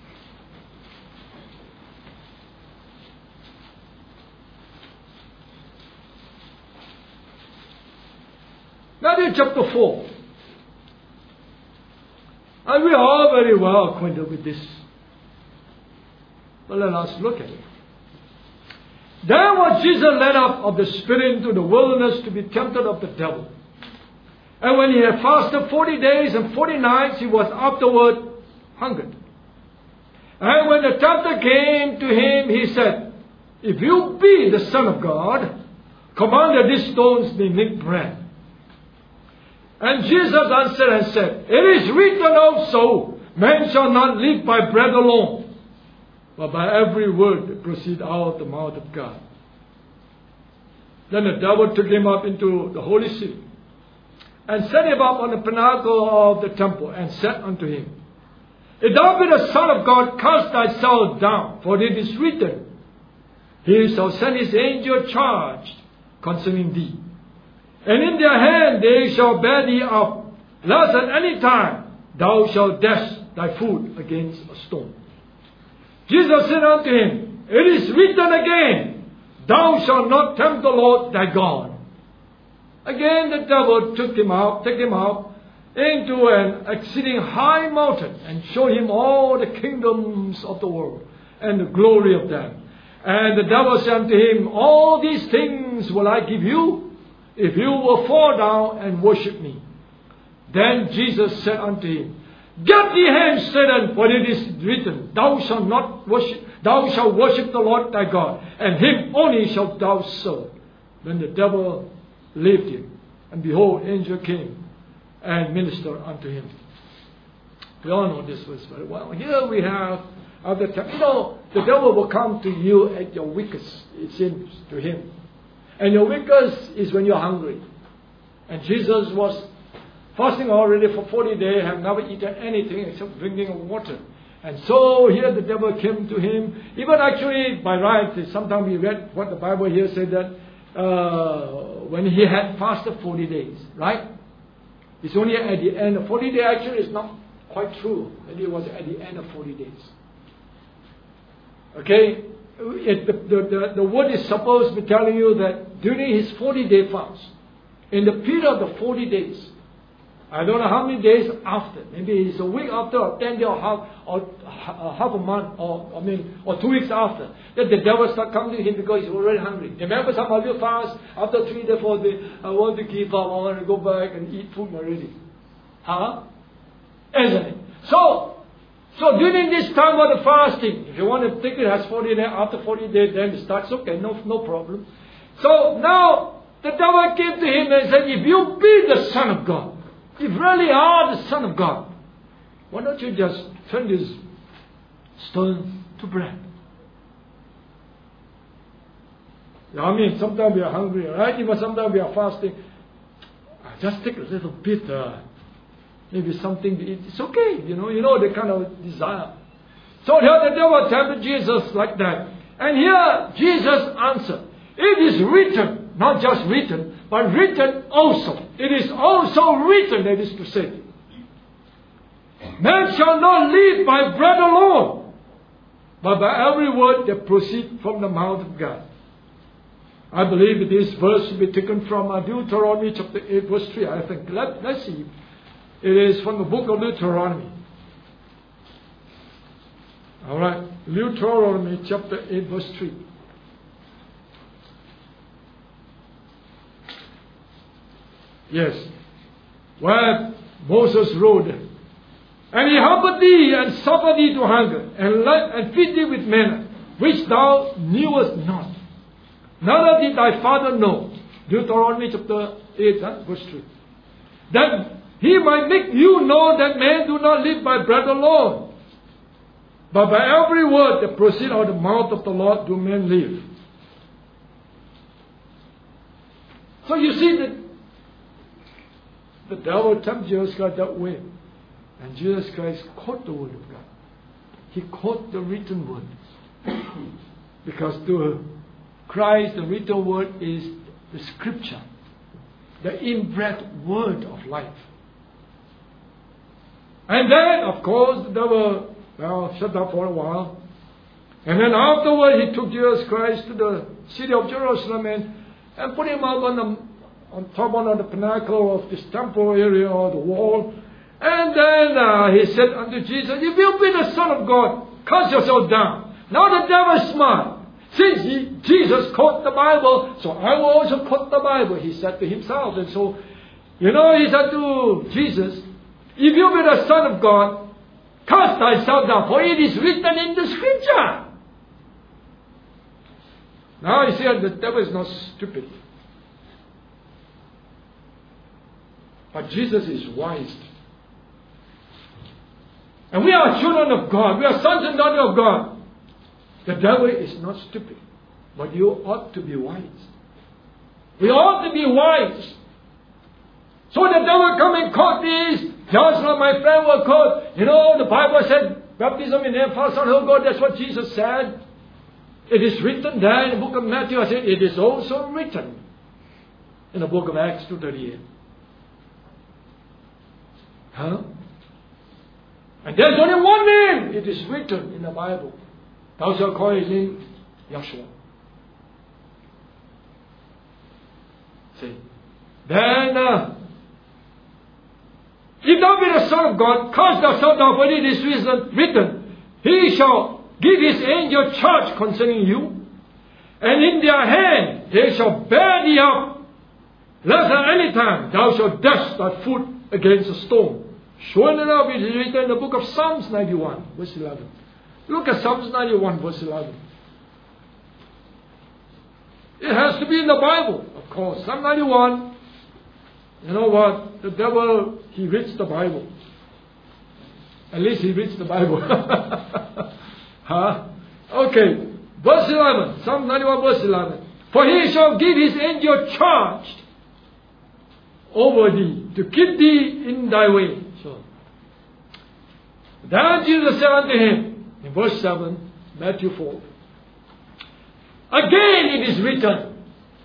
Matthew chapter 4. And we are all very well acquainted with this. But let us look at it. Then was Jesus led up of the Spirit into the wilderness to be tempted of the devil. And when he had fasted 40 days and 40 nights, he was afterward hungered. And when the tempter came to him, he said, If you be the Son of God, command that these stones may make bread. And Jesus answered and said, It is written also, man shall not live by bread alone, but by every word that proceeds out of the mouth of God. Then the devil took him up into the holy city, and set him up on the pinnacle of the temple, and said unto him, If thou be the Son of God, cast thyself down, for it is written, He shall send his angel charged concerning thee. And in their hand they shall bear thee up, lest at any time thou shalt dash thy foot against a stone. Jesus said unto him, It is written again, Thou shalt not tempt the Lord thy God. Again the devil took him out into an exceeding high mountain, and showed him all the kingdoms of the world, and the glory of them. And the devil said unto him, all these things will I give you, if you will fall down and worship me. Then Jesus said unto him, get thee hence, Satan, for it is written, thou shalt worship the Lord thy God, and him only shalt thou serve. Then the devil left him, and behold, angel came and ministered unto him. We all know this verse very well. Here we have other times. The devil will come to you at your weakest, it seems to him. And your weakest is when you're hungry. And Jesus was fasting already for 40 days, have never eaten anything except drinking water. And so here the devil came to him. Even actually, by right, sometimes we read what the Bible here said that when he had fasted 40 days, right? It's only at the end of 40 days. Actually, it's not quite true. Maybe it was at the end of 40 days. Okay? The word is supposed to be telling you that during his 40-day fast, in the period of the 40 days, I don't know how many days after, maybe it's a week after, or 10 days, or half a month, or 2 weeks after, that the devil start coming to him because he's already hungry. Remember, some of you fast after 3 days, 4 days, I want to give up, I want to go back and eat food already. Huh? Isn't it? So during this time of the fasting, if you want to take it as 40 days, after 40 days, then it starts, okay, no problem. So now, the devil came to him and said, if you be the Son of God, if you really are the Son of God, why don't you just turn this stone to bread? I mean, sometimes we are hungry, right? Even sometimes we are fasting. Just take a little bit, maybe something to eat. It's okay, you know the kind of desire. So here the devil tempted Jesus like that. And here Jesus answered, it is written, not just written, but written also. It is also written, that is to say, man shall not live by bread alone, but by every word that proceeds from the mouth of God. I believe this verse will be taken from Deuteronomy chapter 8 verse 3, I think. Let's see. It is from the book of Deuteronomy. Alright, Deuteronomy chapter 8 verse 3. Yes. Where Moses wrote, and he humbled thee and suffered thee to hunger, and feed thee with manna, which thou knewest not. Neither did thy father know. Deuteronomy chapter 8, verse 3. That he might make you know that men do not live by bread alone, but by every word that proceeds out of the mouth of the Lord do men live. So you see that the devil tempted Jesus Christ that way. And Jesus Christ caught the word of God. He caught the written word. Because to Christ, the written word is the scripture, the inbred word of life. And then, of course, the devil shut up for a while. And then afterward, he took Jesus Christ to the city of Jerusalem and put him up on top of the pinnacle of this temple area or the wall. And then he said unto Jesus, if you be the Son of God, cast yourself down. Now the devil is smart. Since Jesus quote the Bible, so I will also quote the Bible, he said to himself. And so, he said to Jesus, if you be the Son of God, cast thyself down, for it is written in the scripture. Now you see, the devil is not stupid. But Jesus is wise. And we are children of God. We are sons and daughters of God. The devil is not stupid. But you ought to be wise. We ought to be wise. So the devil come and caught this. Just like my friend was caught. The Bible said, baptism in the name of Father, Son, Holy Ghost. That's what Jesus said. It is written there in the book of Matthew. I said, it is also written in the book of Acts 2:38. Huh? And there's only one name. It is written in the Bible. Thou shalt call his name Yeshua. See. Then, if thou be the Son of God, cast thyself down, for it is written, he shall give his angel charge concerning you, and in their hand they shall bear thee up, lest at any time thou shalt dash thy foot against a stone. Sure enough, it is written in the book of Psalms 91, verse 11. Look at Psalms 91, verse 11. It has to be in the Bible, of course. Psalm 91, you know what? The devil, he reads the Bible. At least he reads the Bible. Huh? Okay. Verse 11. Psalm 91, verse 11. For he shall give his angel charge over thee, to keep thee in thy way. So, then Jesus said unto him, in verse 7, Matthew 4, again it is written.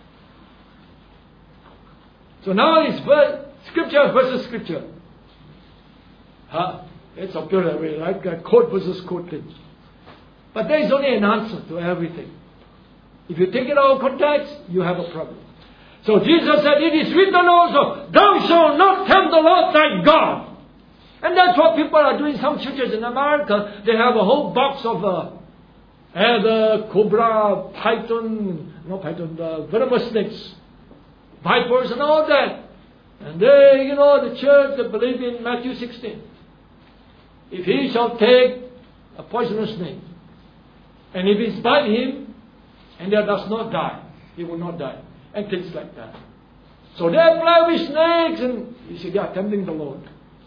So now it's scripture versus scripture. Huh? It's a pure way, like quote versus quote thing. But there is only an answer to everything. If you take it out of context, you have a problem. So Jesus said, it is written also, thou shalt not tempt the Lord thy God. And that's what people are doing. Some churches in America, they have a whole box of cobra, python, venomous snakes, vipers and all that. And they, the church, they believe in Matthew 16. If he shall take a poisonous snake, and if it bite him, and there does not die, he will not die. And things like that. So they play with snakes, and you see, they are tempting the Lord.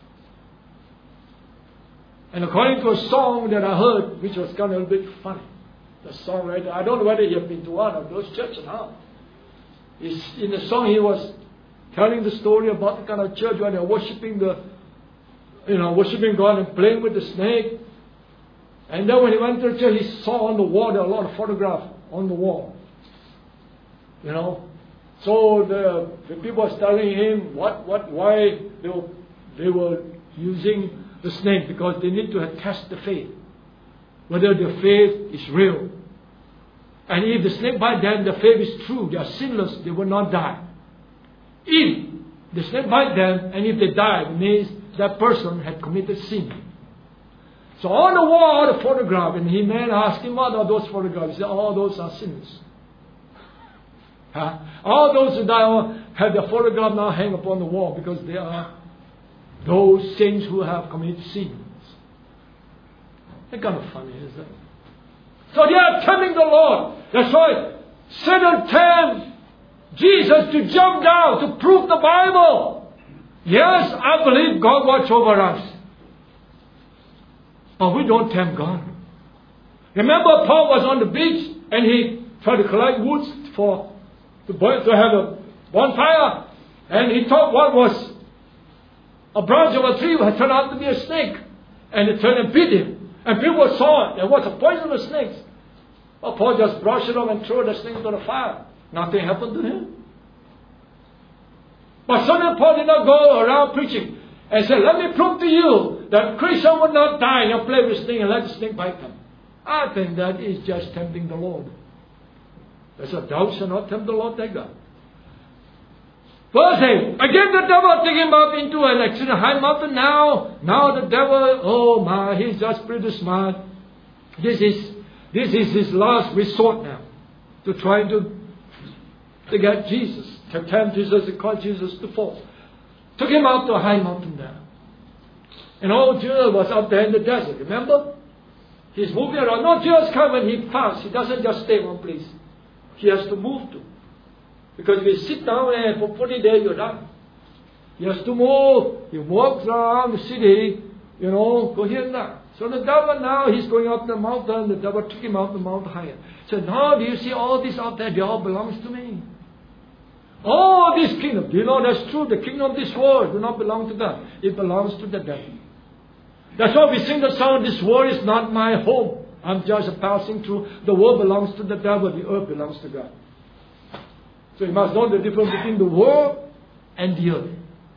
And according to a song that I heard, which was kind of a bit funny, the songwriter, I don't know whether you have been to one of those churches now. In the song, he was telling the story about the kind of church where they're worshiping worshiping God and playing with the snake. And then when he went to the church, he saw on the wall, there were a lot of photographs on the wall. So the people was telling him why they were using the snake, because they need to test the faith, whether the faith is real. And if the snake bite them, the faith is true, they are sinless, they will not die. If the snake bite them, and if they die, it means that person had committed sin. So on the wall, the photograph, and he man asked him, what are those photographs? He said, all those are sinners. All those who die have their photograph now hang upon the wall, because they are those saints who have committed sins. It's kind of funny, isn't it? So they are tempting the Lord. That's why Satan tempted Jesus to jump down to prove the Bible. Yes, I believe God watches over us. But we don't tempt God. Remember, Paul was on the beach and he tried to collect woods to have a bonfire. And he thought what was a branch of a tree had turned out to be a snake. And it turned and bit him. And people saw it. There was a poisonous snake. Well, Paul just brushed it off and threw the snake into the fire. Nothing happened to him. But suddenly Paul did not go around preaching and say, let me prove to you that Christian will not die and play with snake and let the snake bite them. I think that is just tempting the Lord. That's a thou shalt not tempt the Lord thy God. Verse 8. Again the devil took him up into an exceeding high mountain. Now the devil, oh my, he's just pretty smart. This is his last resort now. To try to get Jesus. To tempt Jesus and cause Jesus to fall. Took him out to a high mountain there. And old Jesus was out there in the desert, remember? He's moving around. No, Jesus comes when he fasts. He doesn't just stay in one place. He has to move to. Because if you sit down and for 40 days, you're done. He has to move. He walks around the city, go here and there. So the devil now, he's going up the mountain. The devil took him out the mountain higher. So now, do you see all this out there? They all belongs to me. All this kingdom. Do you know that's true? The kingdom of this world do not belong to God. It belongs to the devil. That's why we sing the song, this world is not my home. I'm just passing through. The world belongs to the devil. The earth belongs to God. So you must know the difference between the world and the earth.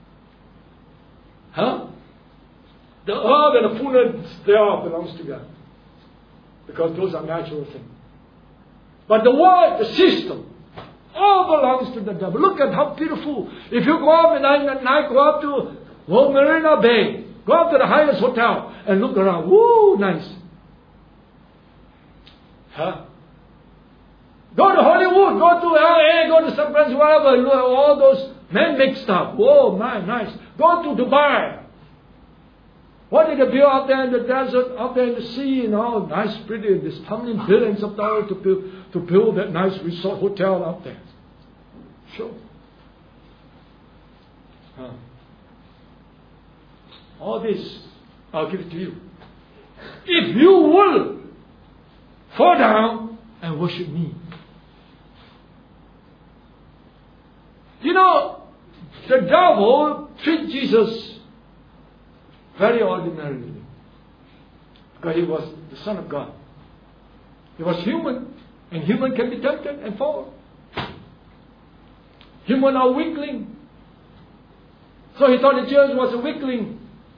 The earth and the fullness thereof belongs to God. Because those are natural things. But the world, the system, all belongs to the devil. Look at how beautiful. If you go up at night, go up to Marina Bay. Go up to the highest hotel and look around. Woo, nice. Huh? Go to Hollywood, go to LA, go to San Francisco, whatever, all those man-made stuff. Whoa, man, nice. Go to Dubai. What did they build out there in the desert, out there in the sea, nice, pretty, this how many billions of dollars to build that nice resort hotel out there? Sure. Huh. All this, I'll give it to you. If you will fall down and worship me. The devil treated Jesus very ordinarily. Because he was the Son of God. He was human. And human can be tempted and fall. Human are weakling. So he thought that Jesus was a weakling.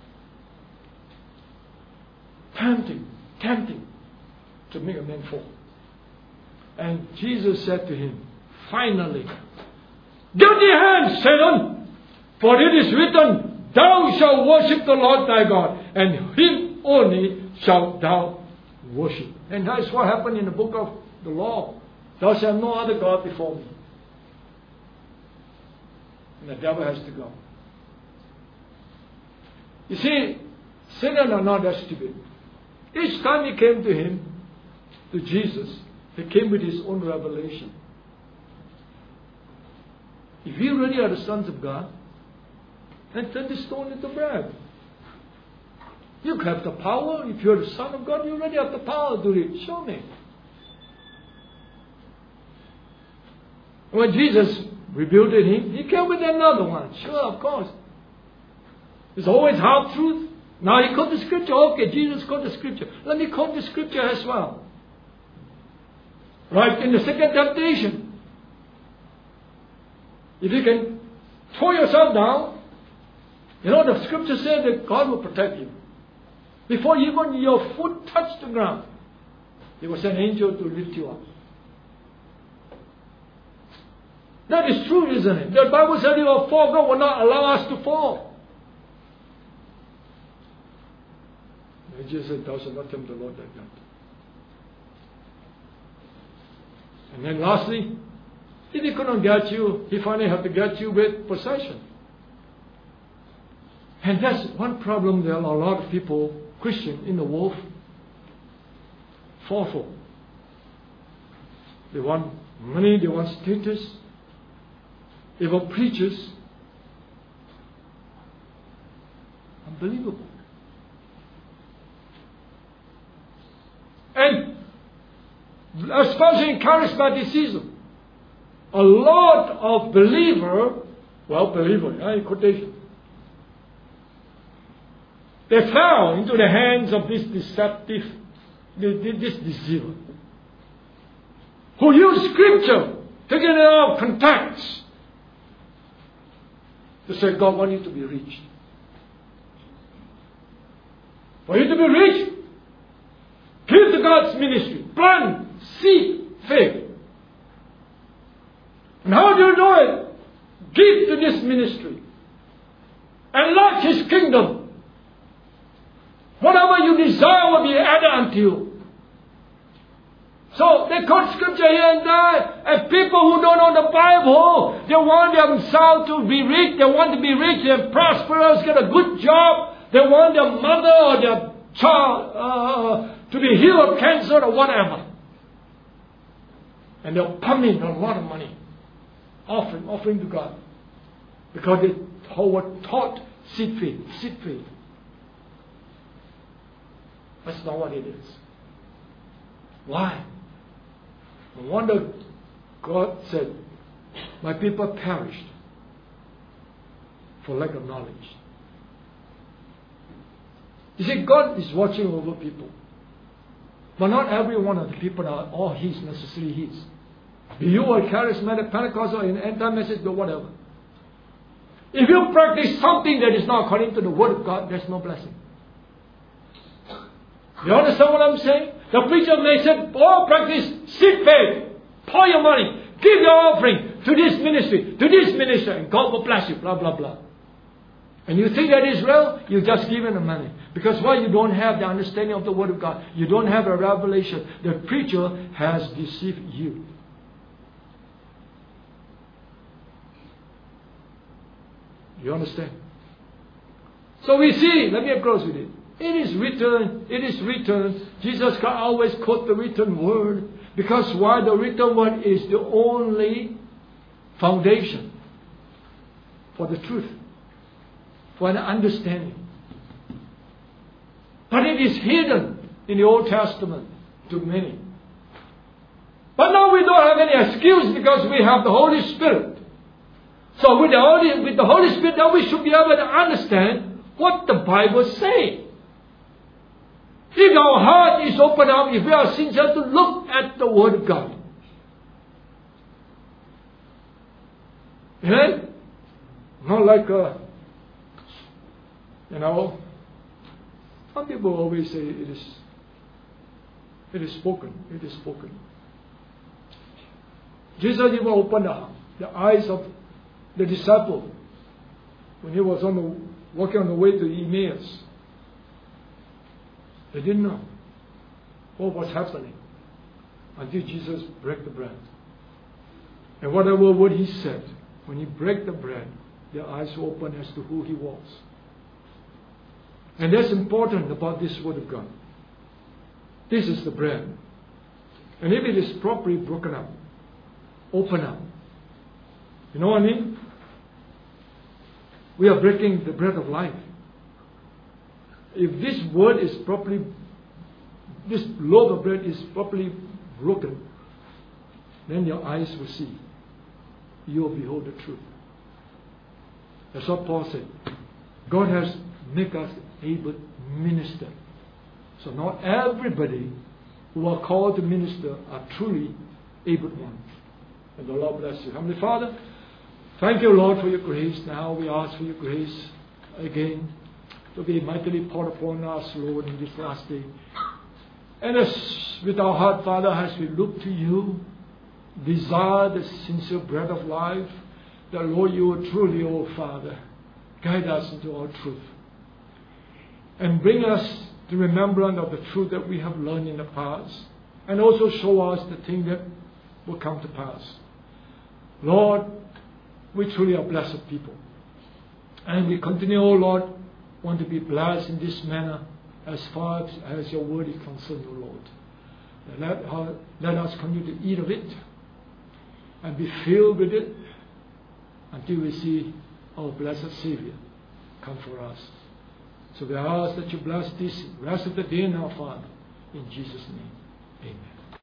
Tempting to make a man fall. And Jesus said to him, finally, get thee hence, Satan! For it is written, thou shalt worship the Lord thy God, and him only shalt thou worship. And that's what happened in the book of the law. Thou shalt have no other God before me. And the devil has to go. You see, sinners are not that stupid. Each time he came to him, to Jesus, he came with his own revelation. If you really are the sons of God, then turn the stone into bread. You have the power. If you're the Son of God, you already have the power to do it. Show me. When Jesus revealed to him, he came with another one. Sure, of course. It's always half truth. Now he quote the scripture. Okay, Jesus quote the scripture. Let me quote the scripture as well. Right in the second temptation. If you can throw yourself down, the scripture says that God will protect you. Before even your foot touched the ground, He will send an angel to lift you up. That is true, isn't it? The Bible said you will fall. God will not allow us to fall. And Jesus said, thou shalt not tempt the Lord thy God. And then lastly, if He couldn't get you, He finally had to get you with possession. And that's one problem there are a lot of people, Christians in the world, fall for. They want money, they want status, they want preachers. Unbelievable. And especially in charismaticism, a lot of believer in quotation, they fell into the hands of this deceiver, who used scripture, taking it out of context, to say God wants you to be rich. For you to be rich, give to God's ministry, plant, seed, faith. And how do you do it? Give to this ministry. Enlarge His kingdom. Whatever you desire will be added unto you. So they quote scripture here and there, and people who don't know the Bible, they want themselves to be rich, they want to be rich and prosperous, get a good job, they want their mother or their child to be healed of cancer or whatever. And they'll pump in a lot of money, offering to God. Because they were taught seed faith. That's not what it is. Why? No wonder God said, my people perished for lack of knowledge. You see, God is watching over people. But not every one of the people are all His, necessarily His. Be you a charismatic Pentecostal in anti-message or whatever. If you practice something that is not according to the Word of God, there's no blessing. You understand what I'm saying? The preacher may say, practice seed faith. Pour your money. Give your offering to this ministry, and God will bless you, blah, blah, blah. And you think that is real, you just give him the money. Because why? You don't have the understanding of the Word of God. You don't have a revelation. The preacher has deceived you. You understand? So we see, let me close with it. It is written. Jesus Christ always quote the written word. Because why? The written word is the only foundation for the truth, for an understanding. But it is hidden in the Old Testament to many. But now we don't have any excuse because we have the Holy Spirit. So with the Holy Spirit, now we should be able to understand what the Bible says. If our heart is open up, if we are sincere to look at the Word of God. Amen? Not like, some people always say it is spoken. It is spoken. Jesus even opened the eyes of the disciple when he was walking on the way to Emmaus. They didn't know what was happening until Jesus broke the bread. And whatever word he said, when he broke the bread, their eyes were open as to who he was. And that's important about this Word of God. This is the bread. And if it is properly broken up, open up. You know what I mean? We are breaking the bread of life. If this word is properly, this loaf of bread is properly broken, then your eyes will see. You will behold the truth. That's what Paul said. God has made us able to minister. So not everybody who are called to minister are truly able ones. And the Lord bless you. Heavenly Father, thank you, Lord, for your grace. Now we ask for your grace again to be mightily poured upon us, Lord, in this last day. And as with our heart, Father, as we look to you, desire the sincere bread of life, that, Lord, you will truly, oh Father, guide us into all truth. And bring us to remembrance of the truth that we have learned in the past. And also show us the thing that will come to pass. Lord, we truly are blessed people. And we continue, oh Lord, want to be blessed in this manner as far as your word is concerned, O Lord. Let us continue to eat of it and be filled with it until we see our blessed Savior come for us. So we ask that you bless this rest of the day now, Father. In Jesus' name, amen.